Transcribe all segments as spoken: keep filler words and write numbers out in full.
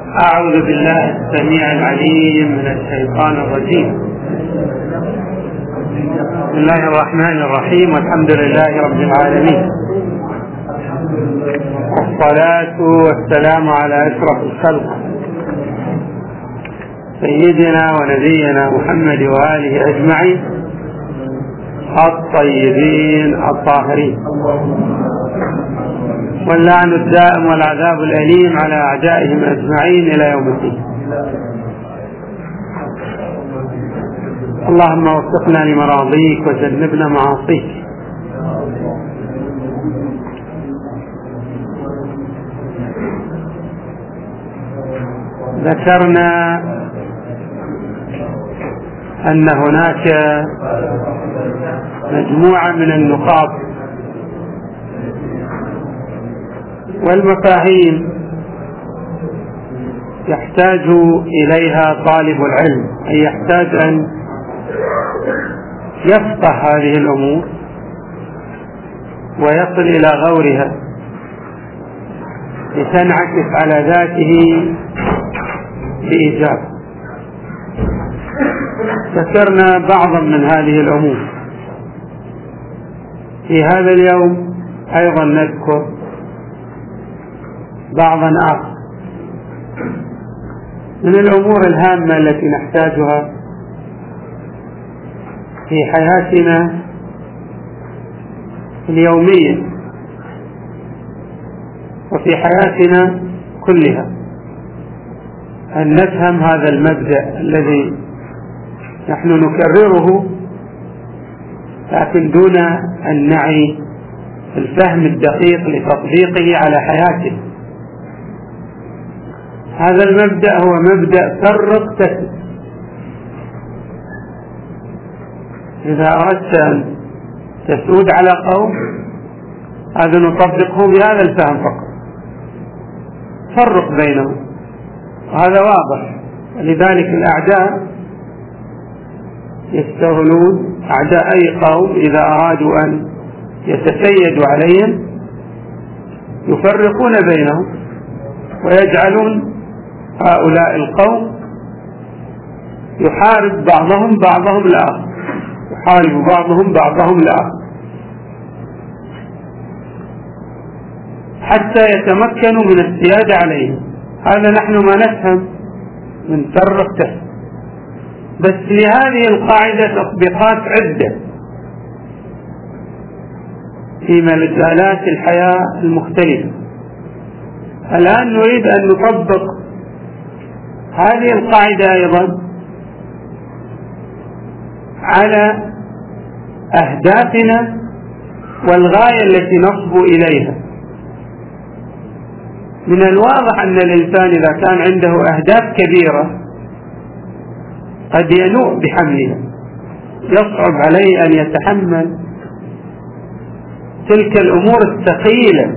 أعوذ بالله السميع العليم من الشيطان الرجيم. بسم الله الرحمن الرحيم، والحمد لله رب العالمين، والصلاة والسلام على أشرف الخلق سيدنا ونبينا محمد وآله أجمعين الطيبين الطاهرين، واللعن الدائم والعذاب الأليم على أعدائهم أجمعين إلى يوم الدين. اللهم وفقنا لمراضيك وجنبنا معاصيك. ذكرنا أن هناك مجموعة من النقاط والمفاهيم يحتاج إليها طالب العلم، أي يحتاج أن يفقه هذه الأمور ويصل إلى غورها لتنعكس على ذاته بإيجاب. ذكرنا بعضا من هذه الأمور. في هذا اليوم أيضا نذكر بعضا آخر من الأمور الهامة التي نحتاجها في حياتنا اليومية وفي حياتنا كلها، أن نفهم هذا المبدأ الذي نحن نكرره، لكن دون أن نعي الفهم الدقيق لتطبيقه على حياتنا. هذا المبدأ هو مبدأ فرق تسد. إذا أردت أن تسود على قوم، هذا نطبقه بهذا الفهم فقط، فرق بينهم، وهذا واضح. لذلك الأعداء يستغلون، أعداء أي قوم إذا أرادوا أن يتسيدوا عليهم يفرقون بينهم ويجعلون هؤلاء القوم يحارب بعضهم بعضهم الآخر، يحارب بعضهم بعضهم الآخر حتى يتمكنوا من السيادة عليهم. هذا نحن ما نفهم من فرق تسد. بس لهذه القاعدة تطبيقات عدة في مجالات الحياة المختلفة. الآن نريد أن نطبق هذه القاعدة أيضا على أهدافنا والغاية التي نصبو إليها. من الواضح أن الإنسان إذا كان عنده أهداف كبيرة قد ينوء بحملها، يصعب عليه أن يتحمل تلك الأمور الثقيلة،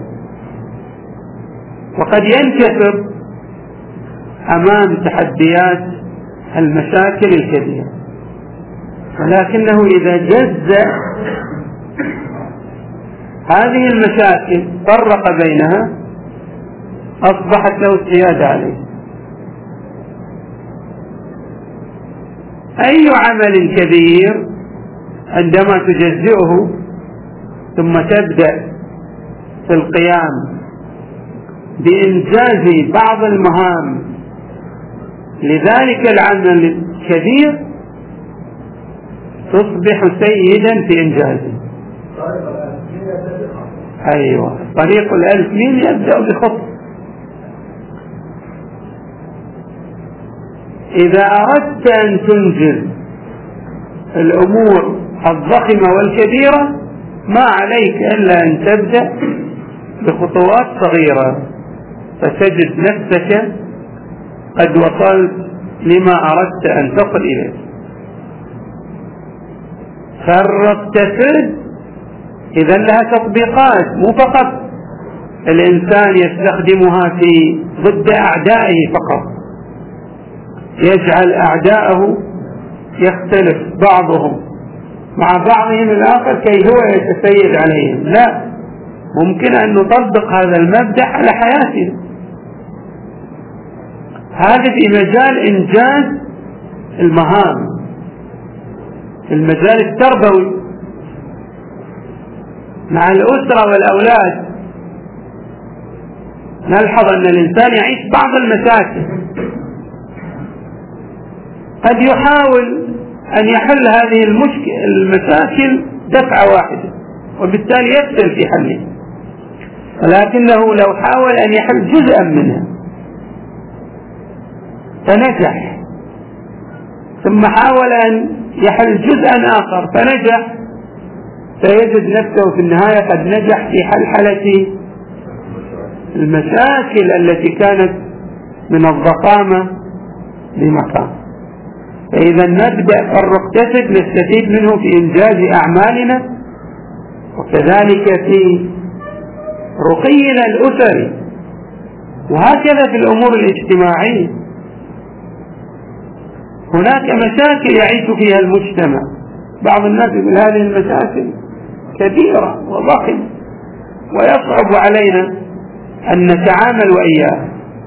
وقد ينكسر أمام تحديات المشاكل الكبيرة. ولكنه إذا جز هذه المشاكل فرق بينها أصبحت له السيادة عليه. أي عمل كبير عندما تجزئه ثم تبدأ في القيام بإنجاز بعض المهام لذلك العمل الكبير تصبح سيدا في إنجازه. أيوة، طريق الألف مين يبدأ بخط. إذا أردت أن تنجز الأمور الضخمة والكبيرة ما عليك إلا أن تبدأ بخطوات صغيرة، فتجد نفسك قد وصلت لما أردت أن تصل إليه. فرق تسد إذا لها تطبيقات، مو فقط الإنسان يستخدمها في ضد أعدائه فقط، يجعل أعداءه يختلف بعضهم مع بعضهم الآخر كي هو يتسيد عليهم. لا، ممكن أن نطبق هذا المبدأ على حياتنا. هذا في مجال إنجاز المهام، في المجال التربوي مع الأسرة والأولاد. نلحظ أن الإنسان يعيش بعض المشاكل، قد يحاول أن يحل هذه المشاكل دفعة واحدة وبالتالي يفشل في حلها، ولكنه لو حاول أن يحل جزءا منها فنجح، ثم حاول أن يحل جزءا آخر فنجح، فيجد نفسه في النهاية قد نجح في حلحلة المشاكل التي كانت من الضخامة بمكان. فإذا نبدأ فرق اقتصد نستفيد منه في إنجاز أعمالنا، وكذلك في رقينا الأسري، وهكذا في الأمور الاجتماعية. هناك مشاكل يعيش فيها المجتمع، بعض الناس يقول هذه المشاكل كبيرة وضخمة ويصعب علينا أن نتعامل وإياها.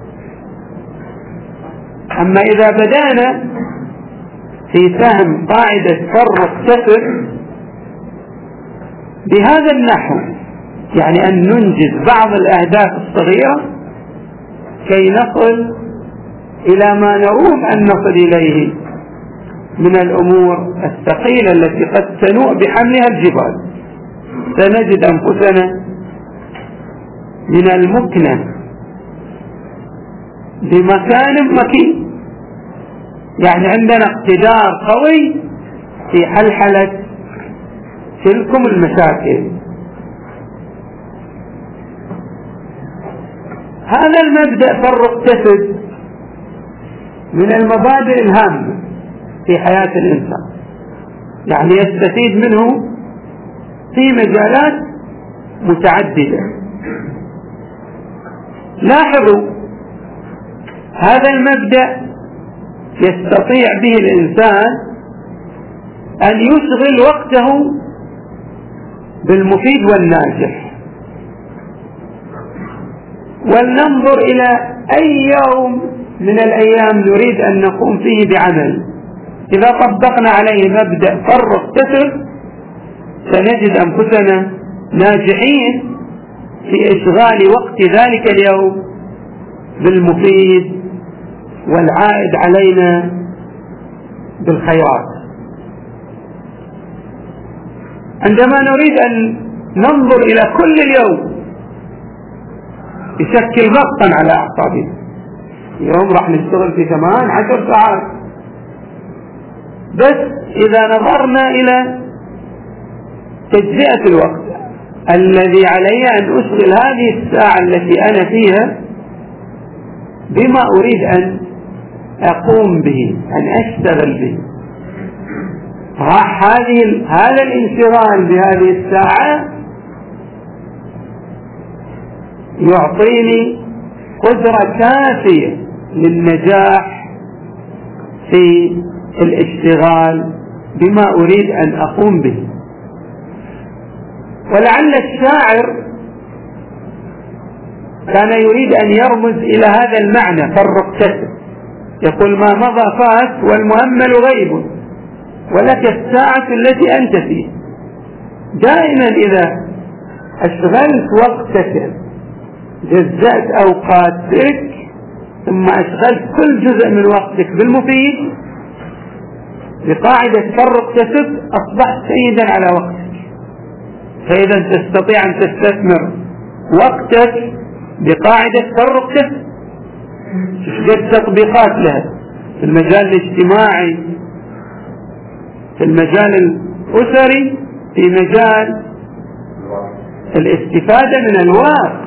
أما إذا بدأنا في فهم قاعدة فرق كسر بهذا النحو، يعني أن ننجز بعض الأهداف الصغيرة كي نصل إلى ما نروم أن نصل إليه من الأمور الثقيلة التي قد تنوء بحملها الجبال، سنجد أنفسنا من المكنة بمكان مكين، يعني عندنا اقتدار قوي في حلحلة تلكم المشاكل. هذا المبدأ فرق كسد من المبادئ الهامة في حياة الإنسان، يعني يستفيد منه في مجالات متعددة. لاحظوا هذا المبدأ يستطيع به الإنسان أن يشغل وقته بالمفيد والناجح. ولننظر إلى أي يوم من الأيام نريد أن نقوم فيه بعمل، إذا طبقنا عليه مبدأ فرق كسر سنجد أنفسنا ناجحين في إشغال وقت ذلك اليوم بالمفيد والعائد علينا بالخيرات. عندما نريد أن ننظر إلى كل اليوم يشكل ضغطا على أعصابنا، يوم راح نشتغل في ثمان عشر ساعات، بس إذا نظرنا إلى تجزئة الوقت الذي علي أن أشغل هذه الساعة التي أنا فيها بما أريد أن أقوم به، أن أشتغل به، راح هذه هذا الانشغال بهذه الساعة يعطيني قدرة كافية للنجاح في الاشتغال بما أريد أن أقوم به. ولعل الشاعر كان يريد أن يرمز إلى هذا المعنى فرق كسر، يقول ما مضى فات والمؤمل غيب ولك الساعة التي أنت فيه. دائما إذا أشغلت وقتك جزأت أوقاتك ثم أشغلت كل جزء من وقتك بالمفيد بقاعدة فرق كسب أصبحت سيدا على وقتك. فإذا تستطيع أن تستثمر وقتك بقاعدة فرق كسب، تشجد تطبيقات لها في المجال الاجتماعي، في المجال الأسري، في مجال الاستفادة من الوقت،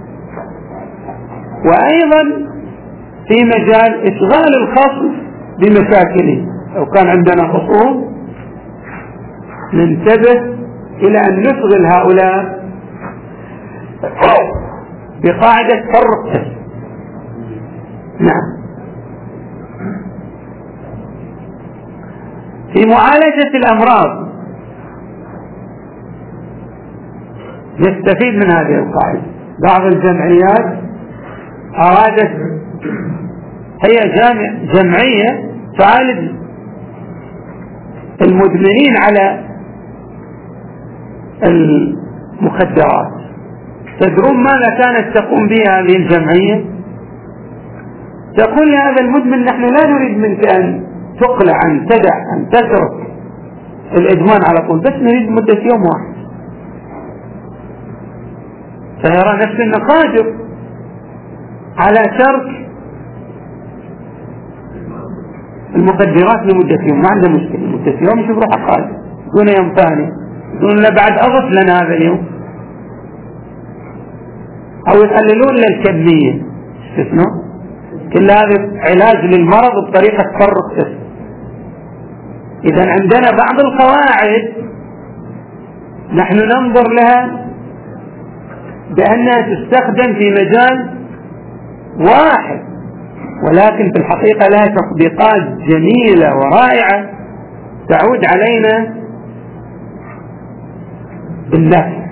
وأيضا في مجال إشغال الخصم بمشاكله. لو كان عندنا خصوم ننتبه إلى أن نشغل هؤلاء بقاعدة فرق كسب. نعم. في معالجة الأمراض نستفيد من هذه القاعدة. بعض الجمعيات أرادت هي جامع جمعية تعالج المدمنين على المخدرات. تدرون ماذا كانت تقوم به هذه الجمعية؟ تقول لهذا المدمن نحن لا نريد منك أن تقلع، أن تدع، أن تترك الإدمان على طول، بس نريد مدة يوم واحد. فيرى نفسه أنه قادر على ترك المخدرات لمدة يوم، ما عنده مشكلة، مدة يوم يشوف روحه قادر دون يوم ثاني، دون لا بعد أضف لنا هذا اليوم، أو يقللون للكمية استثناء. كل هذا علاج للمرض بطريقة تفرق جسم. إذا عندنا بعض القواعد نحن ننظر لها بأنها تستخدم في مجال واحد، ولكن في الحقيقة لها تطبيقات جميلة ورائعة تعود علينا بالنفع.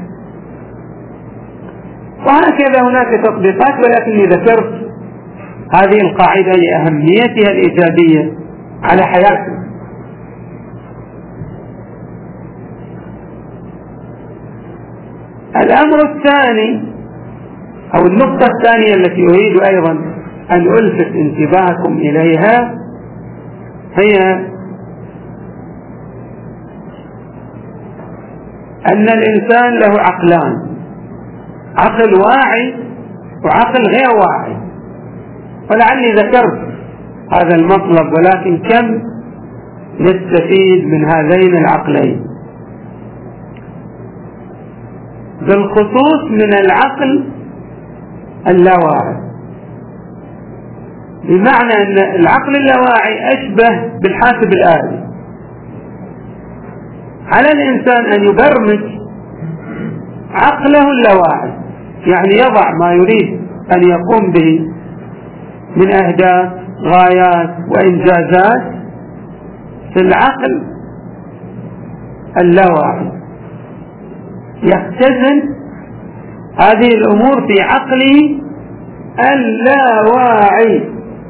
وهكذا هناك تطبيقات، ولكني ذكرت هذه القاعدة لأهميتها الإيجابية على حياتنا. الأمر الثاني أو النقطة الثانية التي أريد أيضا أن ألفت انتباهكم إليها هي أن الإنسان له عقلان، عقل واعي وعقل غير واعي. ولعلي ذكرت هذا المطلب، ولكن كم نستفيد من هذين العقلين، بالخصوص من العقل اللاواعي. بمعنى أن العقل اللاواعي أشبه بالحاسب الآلي. على الإنسان أن يبرمج عقله اللاواعي، يعني يضع ما يريد أن يقوم به من أهداف، غايات وإنجازات في العقل اللاواعي، يختزن هذه الأمور في عقله اللاواعي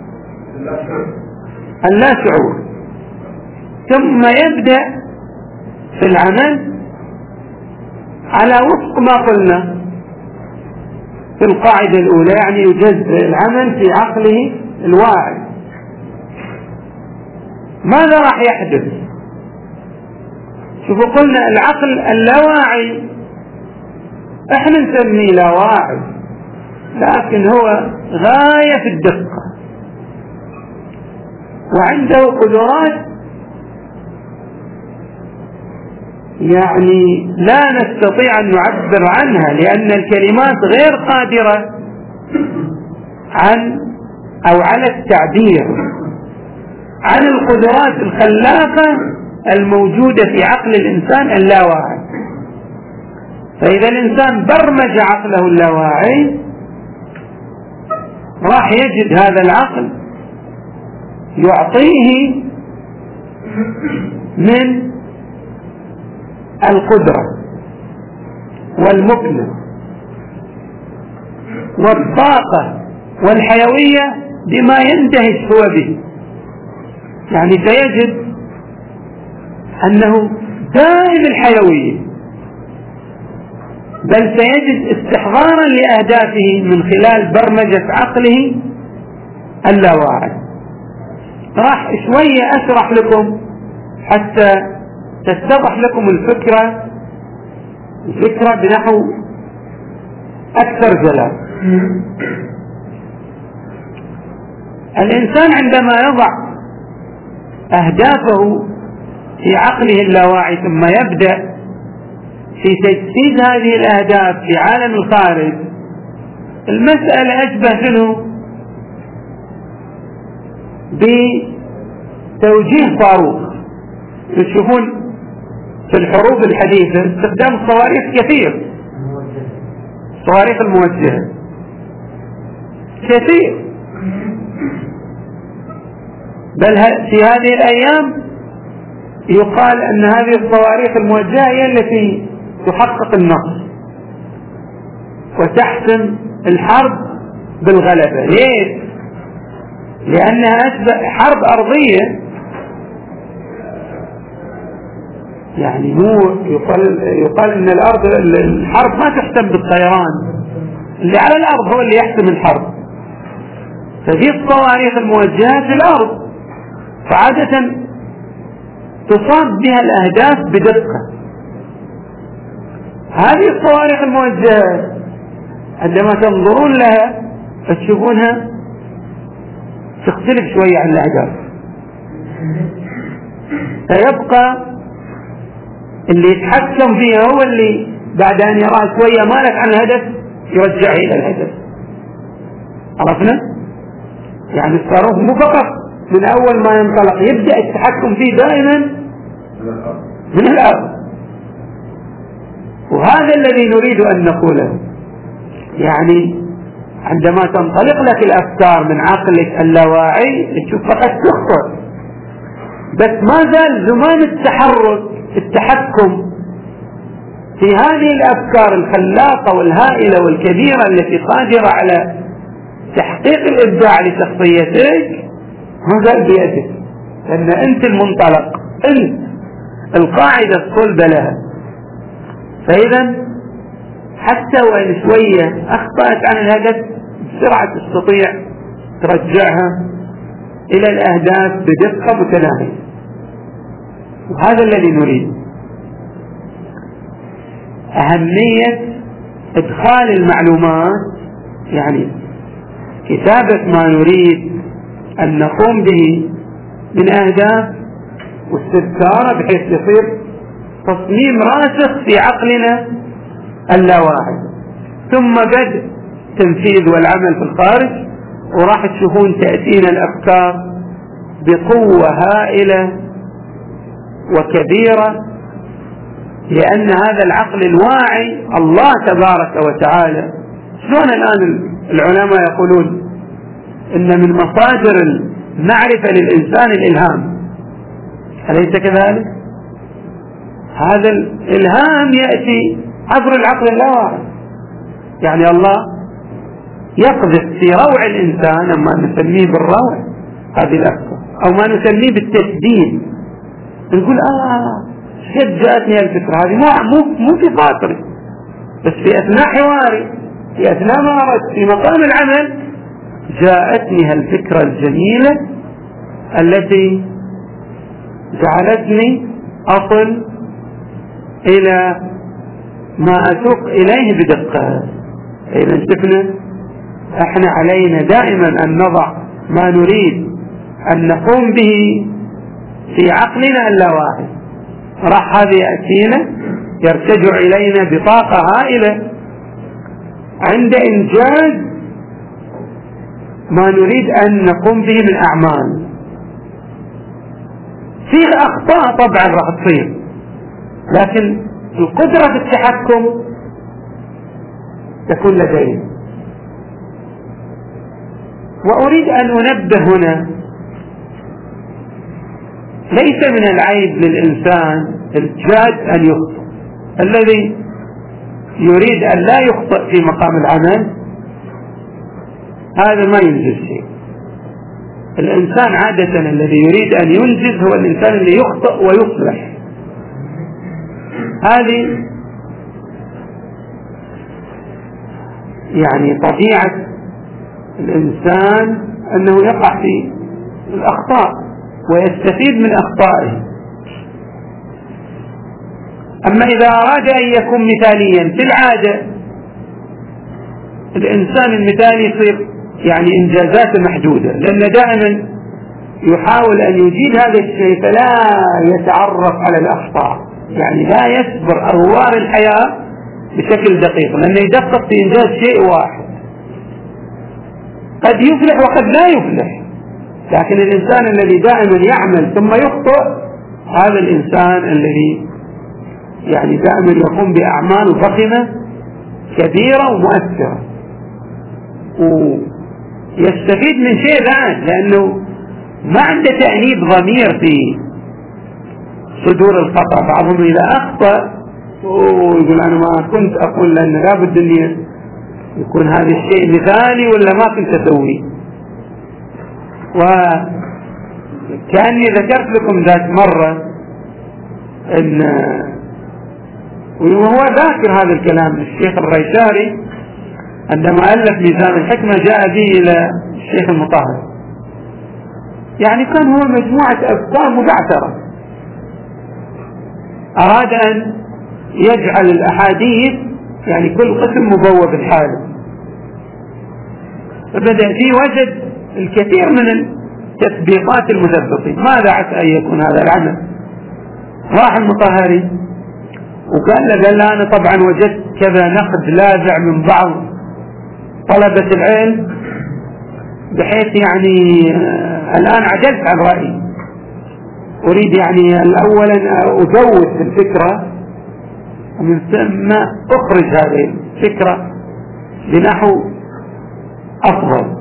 اللاشعور، ثم يبدأ في العمل على وفق ما قلنا في القاعدة الأولى، يعني يجزء العمل في عقله الواعي. ماذا راح يحدث؟ شوفوا، قلنا العقل اللاواعي احنا نسميه لاواعي، لكن هو غاية في الدقة وعنده قدرات يعني لا نستطيع أن نعبر عنها، لأن الكلمات غير قادرة عن أو على التعبير عن القدرات الخلاقة الموجودة في عقل الإنسان اللاواعي. فإذا الإنسان برمج عقله اللاواعي راح يجد هذا العقل يعطيه من القدرة والمكنة والطاقة والحيوية بما يندهش هو به. يعني سيجد أنه دائم الحيوية، بل سيجد استحضارا لأهدافه من خلال برمجة عقله اللاواعي. راح شوية أشرح لكم حتى تتضح لكم الفكرة الفكرة بنحو أكثر جلاء. الإنسان عندما يضع أهدافه في عقله اللاواعي ثم يبدأ في تجسيد هذه الأهداف في عالم الخارج، المسألة أشبه منه بتوجيه صاروخ. تشوفون في الحروب الحديثة استخدام الصواريخ كثير، الصواريخ الموجهة كثير، بل في هذه الأيام يقال أن هذه الصواريخ الموجهة هي التي تحقق النصر وتحسم الحرب بالغلبة. ليه؟ لأنها أشبه حرب أرضية، يعني مو يقال, يقال إن الأرض الحرب ما تحسم بالطيران، اللي على الأرض هو اللي يحسم الحرب. فدي الصواريخ الموجهة في الأرض، فعادة تصاب بها الأهداف بدقة. هذه الصواريخ الموجهة عندما تنظرون لها تشوفونها تختلف شوية عن الأهداف، فيبقى اللي يتحكم فيها هو اللي بعد أن يرى شوية مالك عن الهدف يرجع إلى الهدف. عرفنا؟ يعني الصاروخ مو فقط من أول ما ينطلق، يبدأ التحكم فيه دائما من الأرض. وهذا الذي نريد أن نقوله، يعني عندما تنطلق لك الأفكار من عقلك اللاواعي تشوف فقط تخطر، بس ما زال زمان التحرك التحكم في هذه الأفكار الخلاقة والهائلة والكبيرة التي قادرة على تحقيق الإبداع لشخصيتك ما زال بيدك، لأن أنت المنطلق، أنت القاعدة الصلبة لها. فإذا حتى وإن شوية أخطأت عن الهدف بسرعة تستطيع ترجعها إلى الأهداف بدقة متناهية، وهذا الذي نريد. أهمية إدخال المعلومات، يعني كتابة ما نريد أن نقوم به من أهداف واستذكاره بحيث يصير تصميم راسخ في عقلنا اللاواعي، ثم بدء تنفيذ والعمل في الخارج. وراح تشوفون تأتينا الأفكار بقوة هائلة وكبيرة، لأن هذا العقل الواعي الله تبارك وتعالى. شلون الآن العلماء يقولون إن من مصادر المعرفة للإنسان الإلهام، أليس كذلك؟ هذا الإلهام يأتي عبر العقل اللاواعي، يعني الله يقذف في روع الإنسان، ما نسميه بالروع هذه الأفكار، أو ما نسميه بالتسديد، نقول آه شد جاءتني الفكرة هذه، مو مو في خاطري، بس في أثناء حواري، في أثناء ما أردت في مقام العمل جاءتني هالفكرة الجميلة التي جعلتني أصل إلى ما أسوق إليه بدقة. إذا شفنا احنا علينا دائما أن نضع ما نريد أن نقوم به في عقلنا اللاواعي، راح هذا يأتينا يرتجع إلينا بطاقة هائلة عند إنجاز ما نريد أن نقوم به من أعمال. فيه أخطاء طبعا راح تصير، لكن القدرة في التحكم تكون لدينا. وأريد أن أنبه هنا، ليس من العيب للإنسان الجاد أن يخطئ، الذي يريد أن لا يخطئ في مقام العمل هذا ما ينجز شيء. الإنسان عادة الذي يريد أن ينجز هو الإنسان اللي يخطئ ويصلح. هذه يعني طبيعة الإنسان أنه يقع في الأخطاء ويستفيد من أخطائه. أما إذا أراد أن يكون مثاليا، في العادة الإنسان المثالي يصير يعني إنجازاته محدودة، لأن دائما يحاول أن يجيد هذا الشيء فلا يتعرف على الأخطاء، يعني لا يصبر أغوار الحياة بشكل دقيق، لأنه يدقق في إنجاز شيء واحد، قد يفلح وقد لا يفلح. لكن الإنسان الذي دائما يعمل ثم يخطئ هذا الإنسان الذي يعني دائما يقوم بأعمال ضخمة كبيرة ومؤثرة ويستفيد من شيء ذات، لأنه ما عنده تأنيب ضمير في صدور الخطأ. بعضهم إذا أخطأ ويقول أنا ما كنت أقول، لأن لا بد أن يكون هذا الشيء مثالي ولا ما كنت أسويه. وكأني ذكرت لكم ذات مرة إن وهو ذاكر هذا الكلام الشيخ الريشاري عندما ألف ميزان الحكمة جاء به إلى الشيخ المطهر، يعني كان هو مجموعة أفكار مبعثرة، أراد أن يجعل الأحاديث يعني كل قسم مبوب الحالة، فبدأ فيه وجد الكثير من التثبيطات المثبطين. ماذا عسى أن يكون هذا العمل؟ راح المطهري وقال له قال له أنا طبعا وجدت كذا نقد لاذع من بعض طلبة العلم بحيث يعني الآن عجزت عن رأيي، أريد يعني الأولا أزود في الفكرة ومن ثم أخرج هذه الفكرة بنحو أفضل.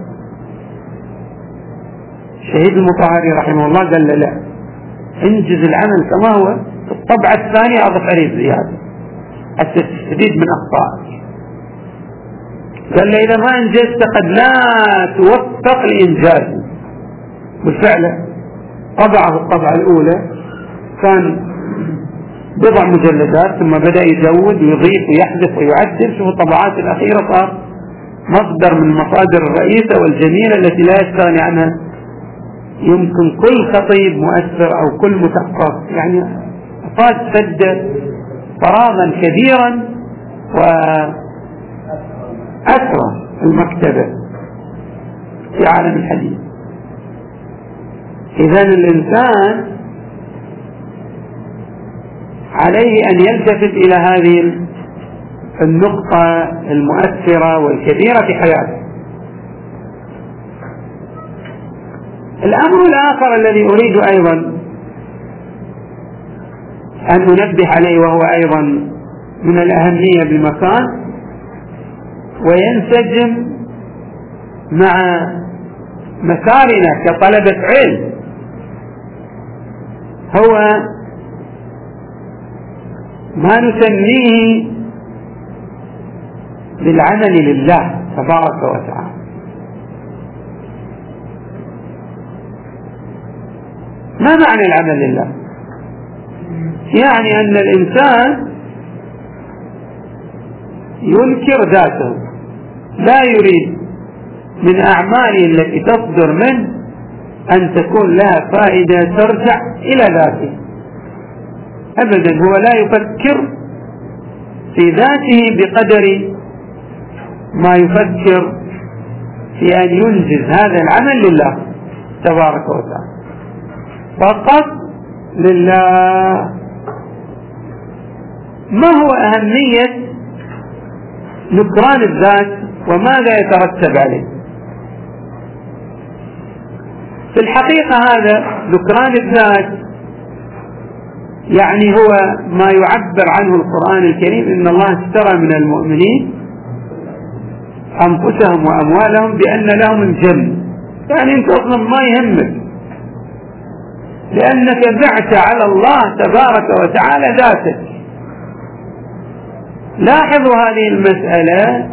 الشهيد المطهري رحمه الله قال له لا، انجز العمل كما هو، في الطبعة الثانية أضف عليه زيادة حتى تستفيد من أخطائك. قال له إذا ما أنجزت قد لا توفق لإنجازه. بالفعل طبعه الطبعة الأولى كان بضع مجلدات، ثم بدأ يزود ويضيف ويحذف ويعدل. شوفوا الطبعات الأخيرة صار مصدر من المصادر الرئيسة والجميلة التي لا يستغني عنها يمكن كل خطيب مؤثر أو كل مثقف، يعني أفاد فد فراغا كبيرا وأثرى المكتبة في عالم الحديث. إذن الإنسان عليه أن يلتفت إلى هذه النقطة المؤثرة والكبيرة في حياته. الأمر الآخر الذي أريد أيضا أن أنبه عليه وهو أيضا من الأهمية بالمكان وينسجم مع مسارنا كطلبة علم، هو ما نسميه بالعمل لله تبارك وتعالى. ما معنى العمل لله؟ يعني أن الإنسان ينكر ذاته، لا يريد من أعماله التي تصدر منه أن تكون لها فائدة ترجع إلى ذاته أبدا. هو لا يفكر في ذاته بقدر ما يفكر في أن ينجز هذا العمل لله تبارك وتعالى، فقط لله. ما هو أهمية نكران الذات وماذا يترتب عليه؟ في الحقيقة هذا نكران الذات يعني هو ما يعبر عنه القرآن الكريم: إن الله اشترى من المؤمنين أنفسهم وأموالهم بأن لهم الجنة. يعني أنت أصلا ما يهمك لأنك بعت على الله تبارك وتعالى ذاتك. لاحظوا هذه المسألة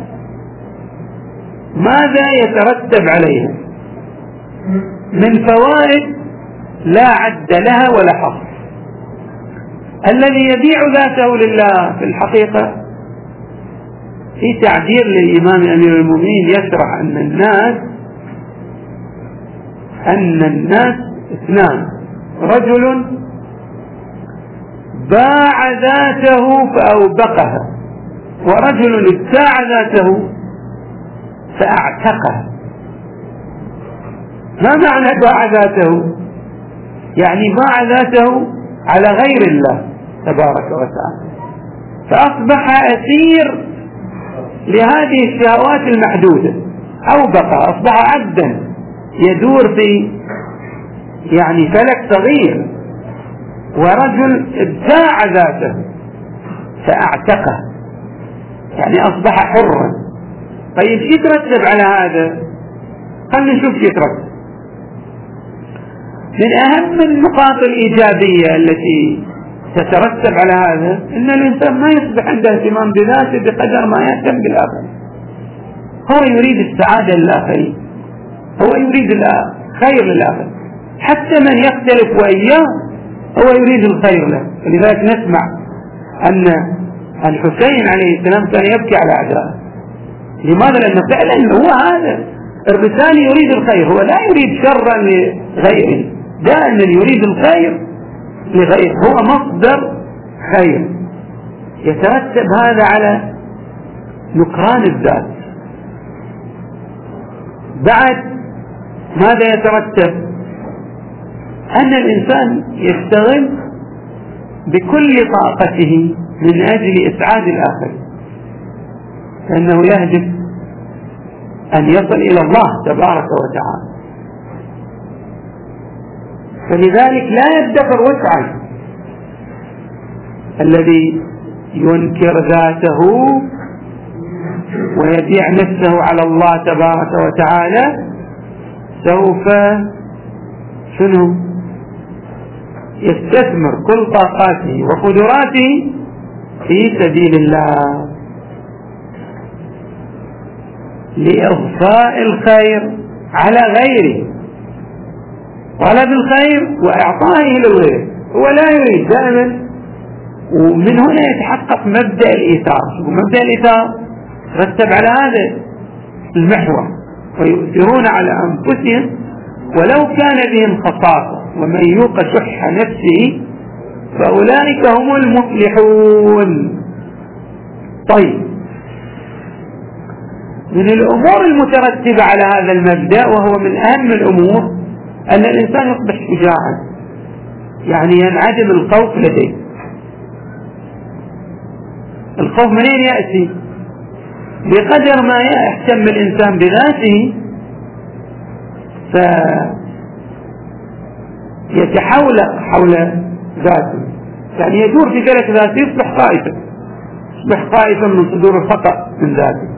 ماذا يترتب عليها من فوائد لا عد لها ولا حصر. الذي يبيع ذاته لله في الحقيقة في تعبير للإمام أمير المؤمنين يشرح أن الناس أن الناس اثنان: رجل باع ذاته فأوبقها، ورجل ابتاع ذاته فأعتقها. ما معنى باع ذاته؟ يعني باع ذاته على غير الله تبارك وتعالى، فأصبح أسير لهذه الشهوات المحدودة، أوبقها، أصبح عبدا يدور في يعني فلك صغير. ورجل ابتاع ذاته فأعتقه، يعني أصبح حرا. طيب شو يترتب على هذا؟ خلنا نشوف شو يترتب. من أهم النقاط الإيجابية التي تترتب على هذا أن الإنسان ما يصبح عنده اهتمام بذاته بقدر ما يهتم بالآخرين. هو يريد السعادة للآخرين، هو يريد خير للآخر، حتى من يختلف وإياه هو يريد الخير له. ولذلك نسمع أن الحسين عليه السلام كان يبكي على أعدائه. لماذا؟ لأنه فعلا هو هذا الرسالة يريد الخير، هو لا يريد شرا لغيره، دائما يريد الخير لغيره، هو مصدر خير. يترتب هذا على نكران الذات. بعد ماذا يترتب؟ أن الإنسان يشتغل بكل طاقته من أجل إسعاد الآخر، لأنه يهدف أن يصل إلى الله تبارك وتعالى. فلذلك لا يدخر وسعا الذي ينكر ذاته ويبيع نفسه على الله تبارك وتعالى سوف شنو يستثمر كل طاقاته وقدراته في سبيل الله لإضفاء الخير على غيره، طلب الخير وإعطائه للغير، هو لا يريد دائما. ومن هنا يتحقق مبدأ الإيثار. مبدأ الإيثار رتب على هذا المحور، ويؤثرون على أنفسهم ولو كان بهم خصاصة ومن يوق شح نفسه فأولئك هم المفلحون. طيب، من الأمور المترتبة على هذا المبدأ وهو من أهم الأمور أن الإنسان يصبح شجاعا، يعني ينعدم الخوف لديه. الخوف منين يأتي؟ بقدر ما يهتم الإنسان بذاته فيتحول حول ذاته، يعني يدور في فلك ذاته، يصبح خائفا، يصبح خائفا من صدور الخطأ من ذاته،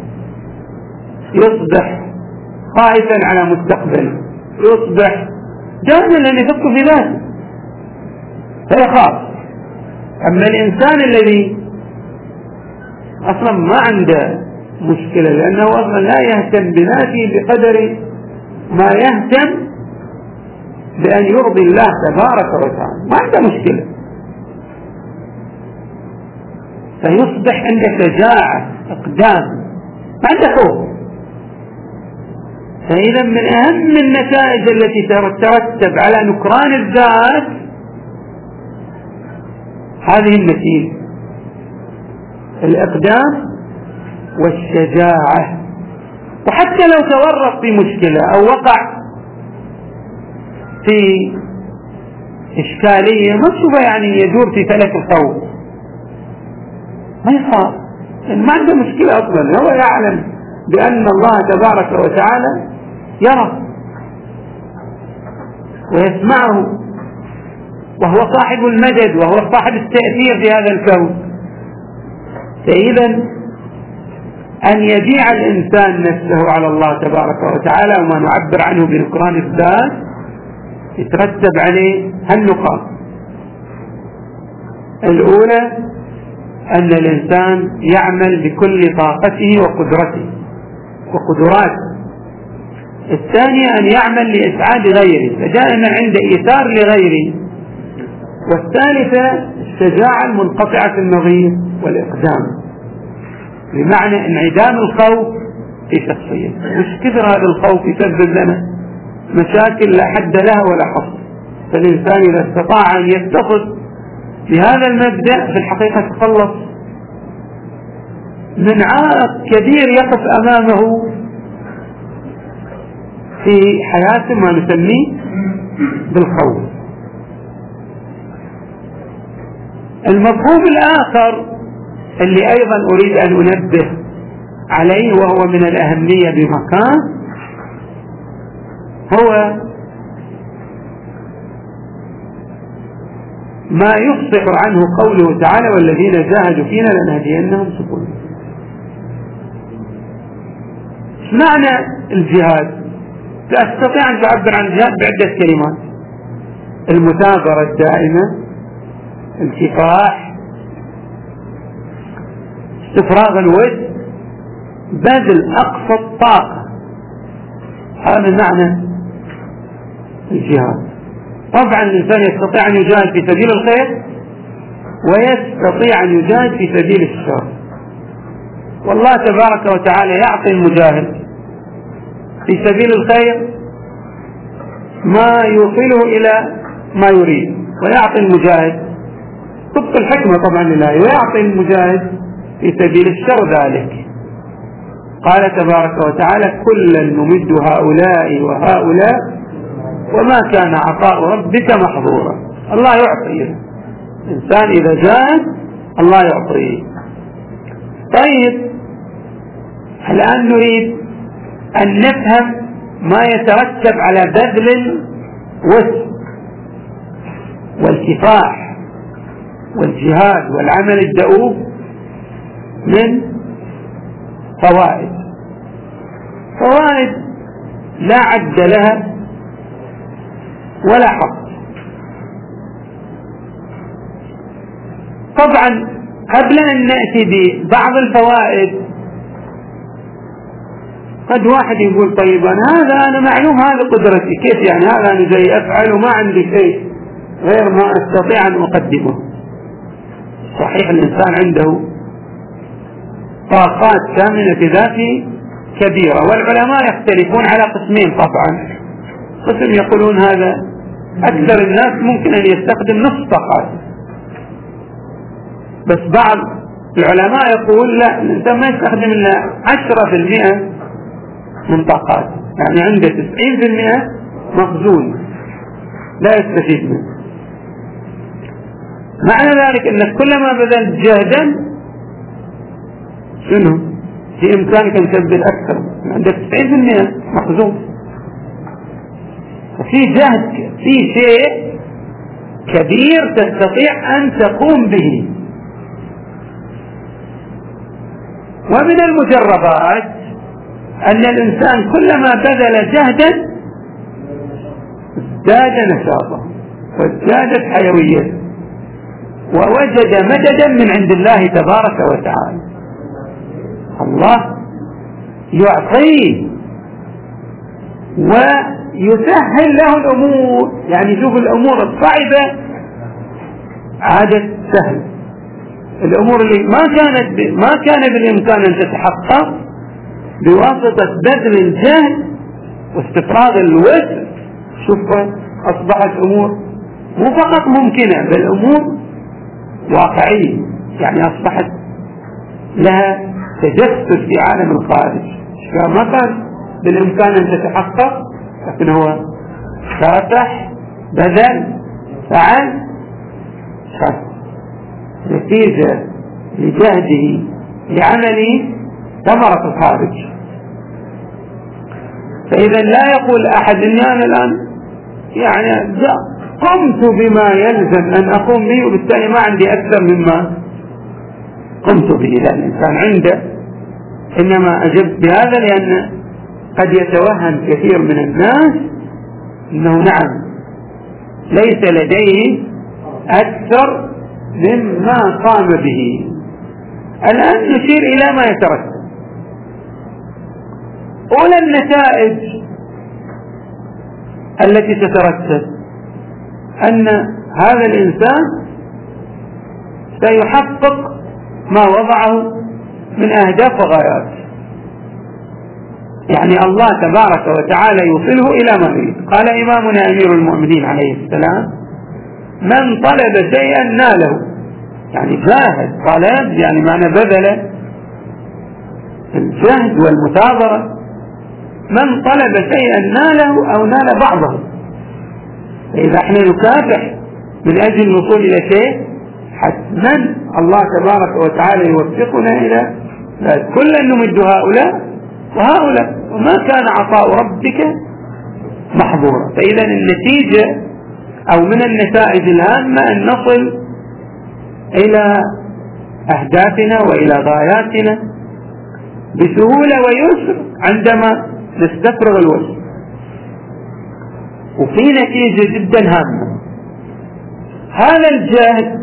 يصبح خائفا على مستقبله، يصبح دائما لن يفكر في ذاته فيخاف. أما الإنسان الذي أصلا ما عنده مشكلة لأنه أصلا لا يهتم بذاته بقدر ما يهتم بأن يرضي الله تبارك وتعالى، ما عنده مشكلة، فيصبح عنده شجاعة إقدام، ما عنده خوف. فإذا من أهم النتائج التي تترتب على نكران الذات هذه النتيجة، الإقدام والشجاعة. وحتى لو تورط في مشكلة أو وقع في إشكالية ما تشوفه يعني يدور في فلك الخوف، ما يخاف، ما عنده مشكلة أصلا، هو يعلم بأن الله تبارك وتعالى يرى ويسمعه، وهو صاحب المدد وهو صاحب التأثير في هذا الكون. فإذا أن يبيع الإنسان نفسه على الله تبارك وتعالى وما نعبر عنه بنكران الذات يترتب عليه هالنقاط. الأولى أن الإنسان يعمل بكل طاقته وقدرته وقدراته. الثانية أن يعمل لإسعاد غيره، فدائما عنده إيثار لغيره. والثالثة الشجاعة المنقطعة النظير والإقدام، بمعنى انعدام الخوف في شخصيته. مش كثر هذا الخوف يسبب لنا مشاكل لا حد لها ولا حصر. فالإنسان إذا استطاع أن يتصف بهذا المبدأ في الحقيقة تخلص من عائق كبير يقف أمامه في حياته ما نسميه بالخوف. المفهوم الآخر اللي أيضا أريد أن أنبه عليه وهو من الأهمية بمكان هو ما يفصح عنه قوله تعالى والذين جاهدوا فينا لنهدينهم سبلنا. ايش معنى الجهاد؟ تستطيع أن تعبر عن الجهاد بعدة كلمات: المثابرة الدائمة، الكفاح، استفراغ الوجه، بذل أقصى الطاقة. هذا معنى الجهاد. طبعا الإنسان يستطيع أن يجاهد في سبيل الخير ويستطيع أن يجاهد في سبيل الشر، والله تبارك وتعالى يعطي المجاهد في سبيل الخير ما يوصله إلى ما يريد، ويعطي المجاهد طبق الحكمة طبعا لله، ويعطي المجاهد في سبيل الشر ذلك. قال تبارك وتعالى كلا نمد هؤلاء وهؤلاء وما كان عطاء ربك محظورا. الله يعطي الإنسان إذا جاهد، الله يعطيه. طيب الآن نريد أن نفهم ما يترتب على بذل الوسع والكفاح والجهاد والعمل الدؤوب من فوائد. فوائد لا عد لها ولا حصر. طبعا قبل أن نأتي ببعض الفوائد قد واحد يقول طيب أنا هذا أنا معلوم هذا قدرتي، كيف يعني هذا أنا جاي أفعل وما عندي شيء غير ما أستطيع أن أقدمه. صحيح الإنسان عنده طاقات كامنة ذاته كبيرة، والعلماء يختلفون على قسمين طبعا. قسم يقولون هذا أكثر الناس ممكن أن يستخدم نصف طاقات، بس بعض العلماء يقول لا، الإنسان ما يستخدم إلا عشرة في المئة من طاقات، يعني عنده تسعين في المئة مخزون لا يستفيد منه. معنى ذلك أنك كلما بذلت جهدا شنو في إمكانك أن تبذل أكثر، عندك تسعين في المئة مخزون. ففي جهد، في شيء كبير تستطيع أن تقوم به. ومن المجربات أن الإنسان كلما بذل جهدا ازداد نشاطه وازدادت حيويته ووجد مددا من عند الله تبارك وتعالى. الله يعطيه ويسهل له الأمور، يعني شوف الأمور الصعبة عادت سهل، الأمور اللي ما كانت ب... ما كان بالإمكان أن تتحقق بواسطة بذل الجهد واستفراغ الوسع، شوف أصبحت أمور مو فقط ممكنة بل أمور واقعية، يعني أصبحت لها تجسد في عالم الخارج. ما كان بالإمكان أن تتحقق لكن هو كافح بذل فعل شخص نتيجة لجهده لعمله ثمرة الخارج. فإذا لا يقول أحد إني أنا الآن يعني قمت بما يلزم أن أقوم به وبالتالي ما عندي أكثر مما قمت به. لا، الإنسان عنده، إنما أجبت بهذا لأن قد يتوهم كثير من الناس أنه نعم ليس لديه أكثر مما قام به. الآن نشير إلى ما يترتب. أولى النتائج التي تترتب أن هذا الإنسان سيحقق ما وضعه من أهداف وغايات، يعني الله تبارك وتعالى يوصله إلى ما يريد. قال إمامنا أمير المؤمنين عليه السلام من طلب شيئا ناله، يعني جاهد، طلب يعني معنى بذل الجهد والمثابرة. من طلب شيئا ناله أو نال بعضه. فإذا احنا نكافح من أجل الوصول إلى شيء حتما الله تبارك وتعالى يوفقنا إلى ذلك. كلا نمد هؤلاء وهؤلاء وما كان عطاء ربك محظورا. فإذا النتيجة أو من النتائج الهامة أن نصل إلى أهدافنا وإلى غاياتنا بسهولة ويسر عندما نستفرغ الوسع. وفي نتيجة جدا هامة، هذا الجهد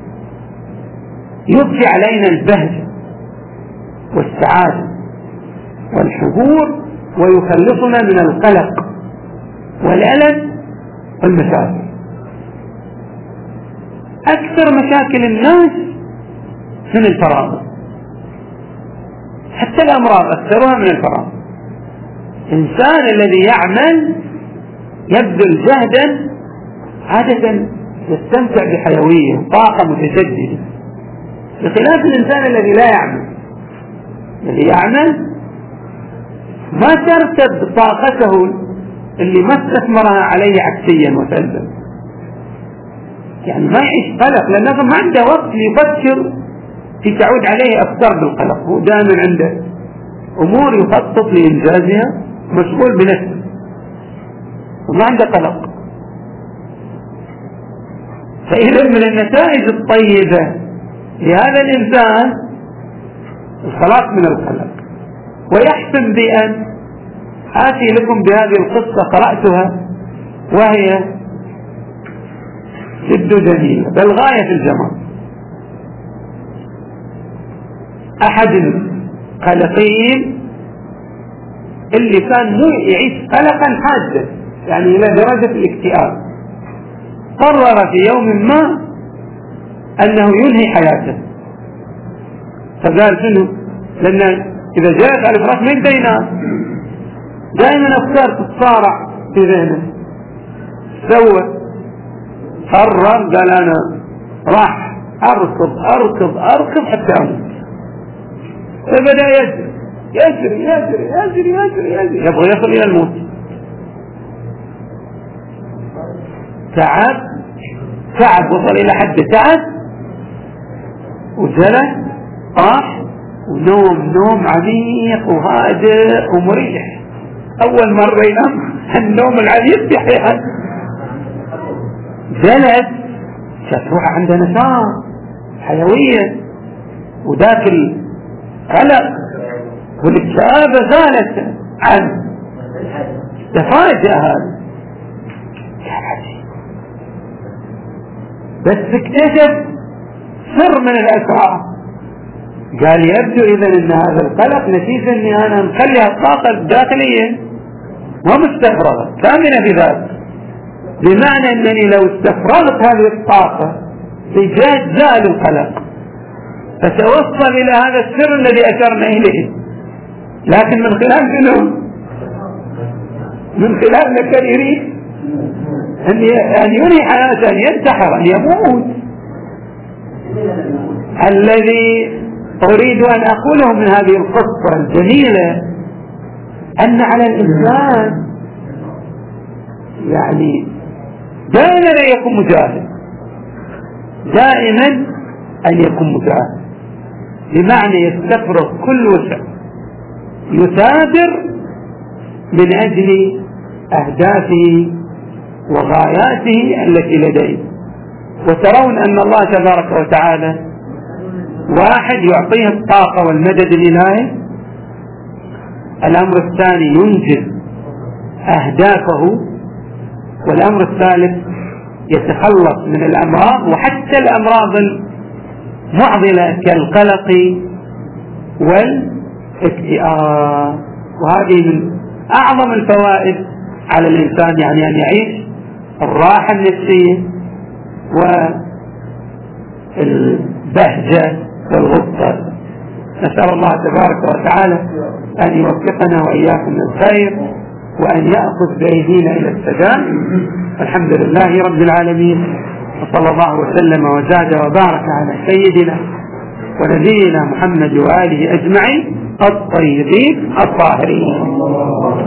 يبقي علينا البهجة والسعادة والحضور ويخلصنا من القلق والألم المشاكل. أكثر مشاكل الناس من الفراغ، حتى الأمراض أكثرها من الفراغ. الإنسان الذي يعمل يبذل جهدا عادة يستمتع بحيوية وطاقة متجددة، بخلاف الإنسان الذي لا يعمل. الذي يعمل ما ترتد طاقته اللي ما استثمرها عليه عكسيا وسلبا، يعني ما يعيش قلق، لأنه ما عنده وقت يفكر في تعود عليه أفكار بالقلق. هو دائما عنده أمور يخطط لإنجازها، مشغول بنفسه وما عنده قلق. فإذا من النتائج الطيبة لهذا الإنسان الخلاص من القلق. ويحسن بأن آتي لكم بهذه القصة قرأتها وهي جد جميلة بل غاية في الجمال. أحد القلقين اللي كان يعيش قلقا حادا يعني إلى درجة الاكتئاب، قرر في يوم ما أنه ينهي حياته. فقال شنو؟ لأن إذا جاءت على الفراش ما يقدر ينام، دائما أفكار تتصارع في ذهنه. سوى قرر قال أنا راح أركض أركض أركض حتى أموت. فبدأ يجري يجري يجري يجري يجري يجري يبغى يصل إلى الموت. تعب تعب وصل إلى حد تعب وجلس راح ونوم نوم عميق وهادئ ومريح. أول مرة ينام النوم العميق يحيى. جلس شاف روحه عنده نشاط حيوية وذاك القلق والاكتئاب زالت عنه. تفاجأ هذا بس اكتشف سر من الأسرار. قال يبدو إذن أن هذا القلق نتيجة أني أنا مخليها الطاقة الداخلية ما مستفرغة كاملة بذات، بمعنى أنني لو استفرغت هذه الطاقة بجهد زال القلق، فتوصل إلى هذا السر الذي أشرنا إليه. لكن من خلال شنو؟ من خلال أنه كان يريد أن ينهي حياته، أن ينتحر، أن يموت. الذي أريد أن أقوله من هذه القصة الجميلة أن على الإنسان يعني دائما أن يكون مجاهد، دائما أن يكون مجاهد، بمعنى يستفرغ كل وسع، يثابر من أجل أهدافه وغاياته التي لديه. وترون أن الله تبارك وتعالى واحد يعطيه الطاقة والمدد الإلهي، الأمر الثاني ينجز أهدافه، والأمر الثالث يتخلص من الأمراض وحتى الأمراض المعضلة كالقلق والاكتئاب. وهذه من أعظم الفوائد على الإنسان، يعني أن يعيش الراحة النفسية والبهجة والغبطة. نسأل الله تبارك وتعالى أن يوفقنا وإياكم للخير وأن يأخذ بأيدينا إلى السداد. الحمد لله رب العالمين، وصلى الله وسلم وزاد وبارك على سيدنا ونبينا محمد وآله أجمعين الطيبين الطاهرين.